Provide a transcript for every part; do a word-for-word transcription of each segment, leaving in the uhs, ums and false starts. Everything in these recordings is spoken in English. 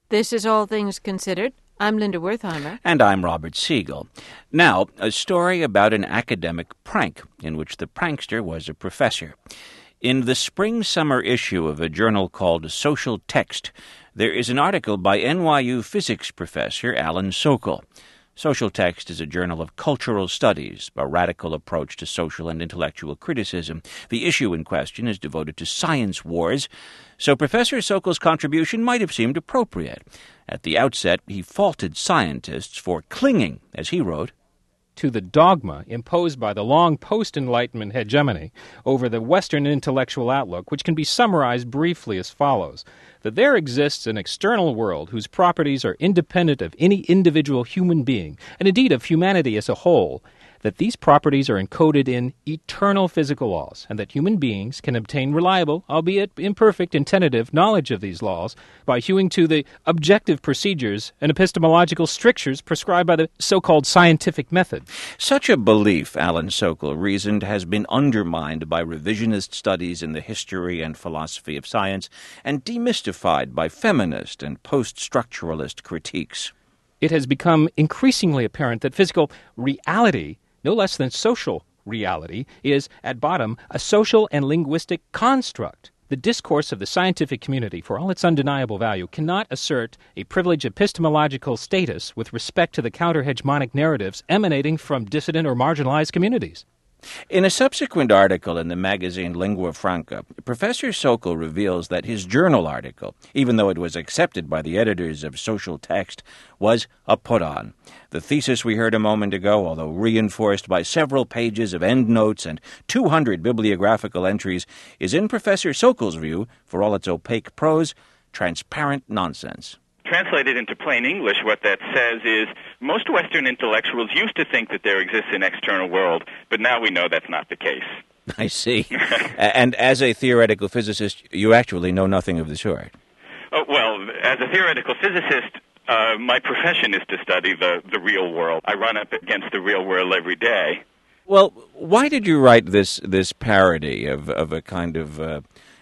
This is All Things Considered. I'm Linda Wertheimer. And I'm Robert Siegel. Now, a story about an academic prank in which the prankster was a professor. In the spring-summer issue of a journal called Social Text, there is an article by N Y U physics professor Alan Sokal. Social Text is a journal of cultural studies, a radical approach to social and intellectual criticism. The issue in question is devoted to science wars, so Professor Sokal's contribution might have seemed appropriate. At the outset, he faulted scientists for clinging, as he wrote, to the dogma imposed by the long post-Enlightenment hegemony over the Western intellectual outlook, which can be summarized briefly as follows: that there exists an external world whose properties are independent of any individual human being, and indeed of humanity as a whole, that these properties are encoded in eternal physical laws, and that human beings can obtain reliable, albeit imperfect and tentative, knowledge of these laws by hewing to the objective procedures and epistemological strictures prescribed by the so-called scientific method. Such a belief, Alan Sokal reasoned, has been undermined by revisionist studies in the history and philosophy of science and demystified by feminist and post-structuralist critiques. It has become increasingly apparent that physical reality, no less than social reality, is, at bottom, a social and linguistic construct. The discourse of the scientific community, for all its undeniable value, cannot assert a privileged epistemological status with respect to the counter-hegemonic narratives emanating from dissident or marginalized communities. In a subsequent article in the magazine Lingua Franca, Professor Sokal reveals that his journal article, even though it was accepted by the editors of Social Text, was a put-on. The thesis we heard a moment ago, although reinforced by several pages of endnotes and two hundred bibliographical entries, is in Professor Sokal's view, for all its opaque prose, transparent nonsense. Translated into plain English, what that says is most Western intellectuals used to think that there exists an external world, but now we know that's not the case. I see. And as a theoretical physicist, you actually know nothing of the sort. Oh, well, as a theoretical physicist, uh, my profession is to study the, the real world. I run up against the real world every day. Well, why did you write this this parody of, of a kind of... Uh,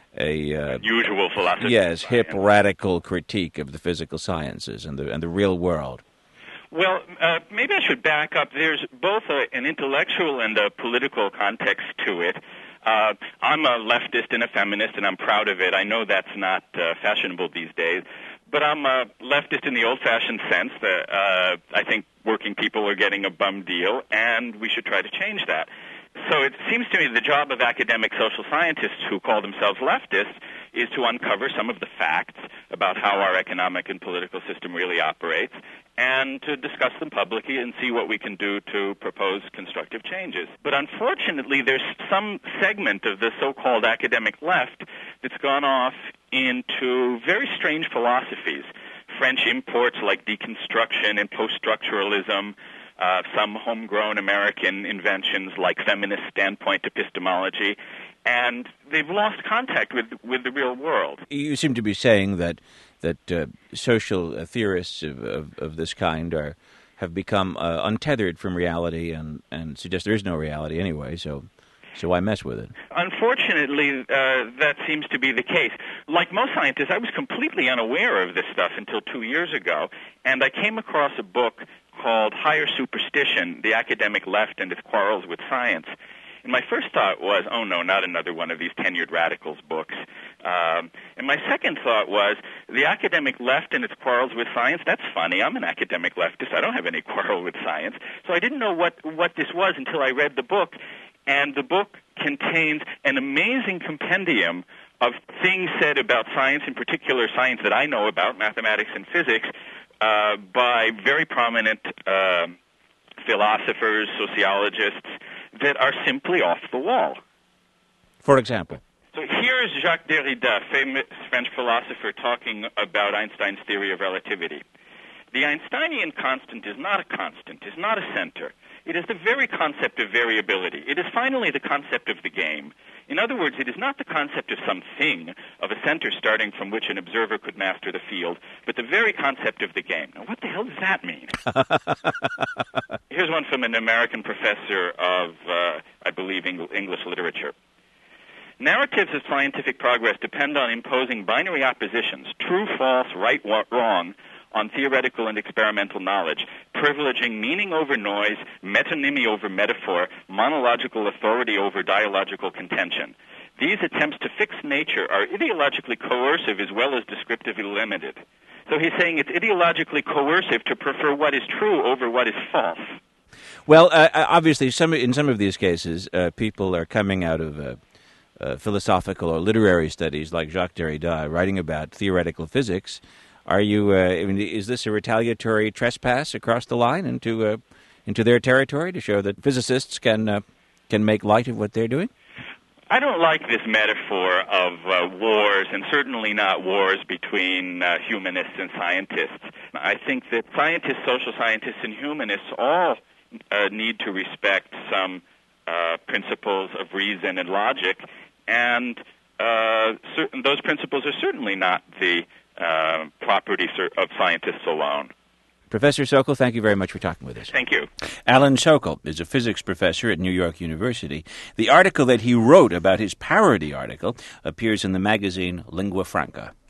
A uh, usual philosophy. Yes, hip radical critique of the physical sciences and the and the real world. Well, uh, maybe I should back up. There's both a, an intellectual and a political context to it. Uh, I'm a leftist and a feminist, and I'm proud of it. I know that's not uh, fashionable these days, but I'm a leftist in the old-fashioned sense that uh, I think working people are getting a bum deal, and we should try to change that. So it seems to me the job of academic social scientists who call themselves leftists is to uncover some of the facts about how our economic and political system really operates and to discuss them publicly and see what we can do to propose constructive changes. But unfortunately, there's some segment of the so-called academic left that's gone off into very strange philosophies. French imports like deconstruction and post-structuralism, Uh, some homegrown American inventions like feminist standpoint epistemology, and they've lost contact with with the real world. You seem to be saying that that uh, social uh, theorists of, of, of this kind are have become uh, untethered from reality and, and suggest there is no reality anyway, so so why mess with it? Unfortunately, uh, that seems to be the case. Like most scientists, I was completely unaware of this stuff until two years ago, and I came across a book called Higher Superstition, The Academic Left and Its Quarrels with Science. And my first thought was, oh no, not another one of these tenured radicals books. Um, and my second thought was, the academic left and its quarrels with science, that's funny. I'm an academic leftist. I don't have any quarrel with science. So I didn't know what, what this was until I read the book. And the book contains an amazing compendium of things said about science, in particular science that I know about, mathematics and physics, Uh, by very prominent uh, philosophers, sociologists, that are simply off the wall. For example? So here's Jacques Derrida, famous French philosopher, talking about Einstein's theory of relativity. The Einsteinian constant is not a constant, is not a center. It is the very concept of variability. It is finally the concept of the game. In other words, it is not the concept of some thing, of a center starting from which an observer could master the field, but the very concept of the game. Now, what the hell does that mean? Here's one from an American professor of, uh, I believe, Eng- English literature. Narratives of scientific progress depend on imposing binary oppositions, true, false, right, wrong, on theoretical and experimental knowledge, privileging meaning over noise, metonymy over metaphor, monological authority over dialogical contention. These attempts to fix nature are ideologically coercive as well as descriptively limited. So he's saying it's ideologically coercive to prefer what is true over what is false. Well, uh, obviously, some in some of these cases, uh, people are coming out of uh, uh, philosophical or literary studies like Jacques Derrida, writing about theoretical physics. Are you? Uh, I mean, is this a retaliatory trespass across the line into uh, into their territory to show that physicists can uh, can make light of what they're doing? I don't like this metaphor of uh, wars, and certainly not wars between uh, humanists and scientists. I think that scientists, social scientists, and humanists all uh, need to respect some uh, principles of reason and logic, and uh, certain, those principles are certainly not the uh, property of scientists alone. Professor Sokol, thank you very much for talking with us. Thank you. Alan Sokol is a physics professor at New York University. The article that he wrote about his parody article appears in the magazine Lingua Franca.